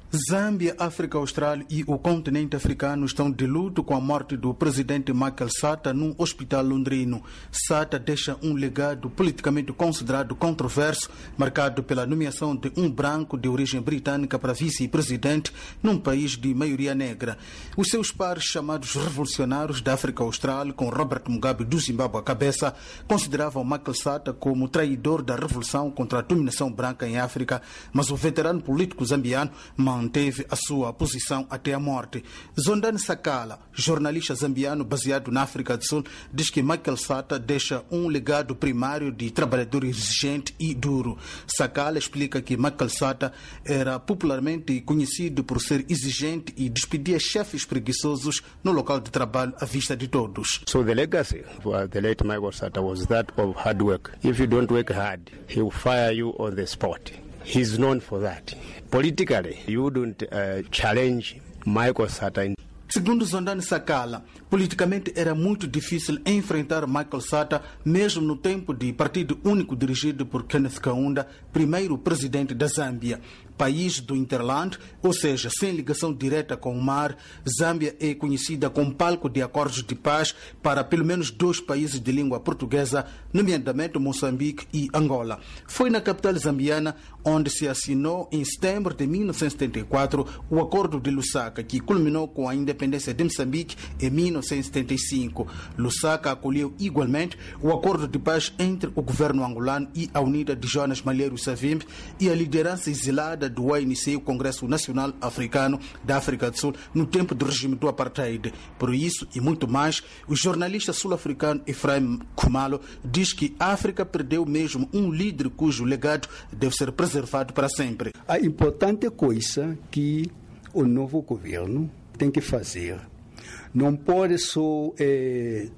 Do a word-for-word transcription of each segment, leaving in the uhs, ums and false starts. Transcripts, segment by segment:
Zâmbia, África Austral e o continente africano estão de luto com a morte do presidente Michael Sata num hospital londrino. Sata deixa um legado politicamente considerado controverso, marcado pela nomeação de um branco de origem britânica para vice-presidente num país de maioria negra. Os seus pares, chamados revolucionários da África Austral, com Robert Mugabe do Zimbábue à cabeça, consideravam Michael Sata como traidor da revolução contra a dominação branca em África, mas o veterano político zambiano manteve a sua posição até a morte. Zondani Sakala, jornalista zambiano baseado na África do Sul, diz que Michael Sata deixa um legado primário de trabalhador exigente e duro. Sakala explica que Michael Sata era popularmente conhecido por ser exigente e despedia chefes preguiçosos no local de trabalho à vista de todos. So the legacy of the late Michael Sata was that of hard work. If you don't work hard, he will fire you on the spot. He's known for that. Politically, you wouldn't uh, challenge Michael Sata. Segundo Zondani Sakala, politicamente era muito difícil enfrentar Michael Sata, mesmo no tempo de partido único dirigido por Kenneth Kaunda, primeiro presidente da Zâmbia. País do Interland, ou seja, sem ligação direta com o mar, Zâmbia é conhecida como palco de acordos de paz para pelo menos dois países de língua portuguesa, nomeadamente Moçambique e Angola. Foi na capital zambiana onde se assinou em setembro de mil novecentos e setenta e quatro o Acordo de Lusaka, que culminou com a independência de Moçambique em mil novecentos e setenta e cinco. Lusaka acolheu igualmente o acordo de paz entre o governo angolano e a Unida de Jonas Malheiro Savimbi e a liderança exilada do A N C, o Congresso Nacional Africano da África do Sul, no tempo do regime do apartheid. Por isso e muito mais, o jornalista sul-africano Ephraim Khumalo diz que a África perdeu mesmo um líder cujo legado deve ser preservado para sempre. A importante coisa que o novo governo tem que fazer não pode só é,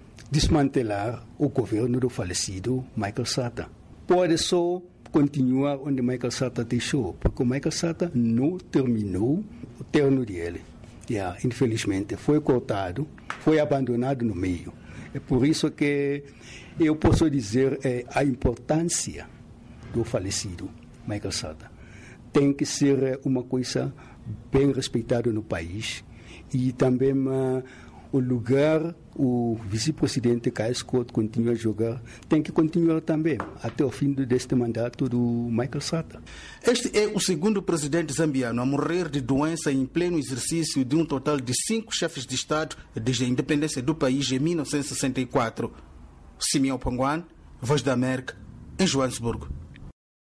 desmantelar o governo do falecido Michael Sata. Pode só continuar onde Michael Sata deixou, porque o Michael Sata não terminou o terno dele. Yeah, infelizmente, foi cortado, foi abandonado no meio. É por isso que eu posso dizer é, a importância do falecido Michael Sata. Tem que ser uma coisa bem respeitada no país e também uh, o lugar, o vice-presidente Kyle Scott continua a jogar, tem que continuar também até o fim deste mandato do Michael Sata. Este é o segundo presidente zambiano a morrer de doença em pleno exercício de um total de cinco chefes de Estado desde a independência do país em mil novecentos e sessenta e quatro. Simeão Panguan, Voz da América, em Joanesburgo.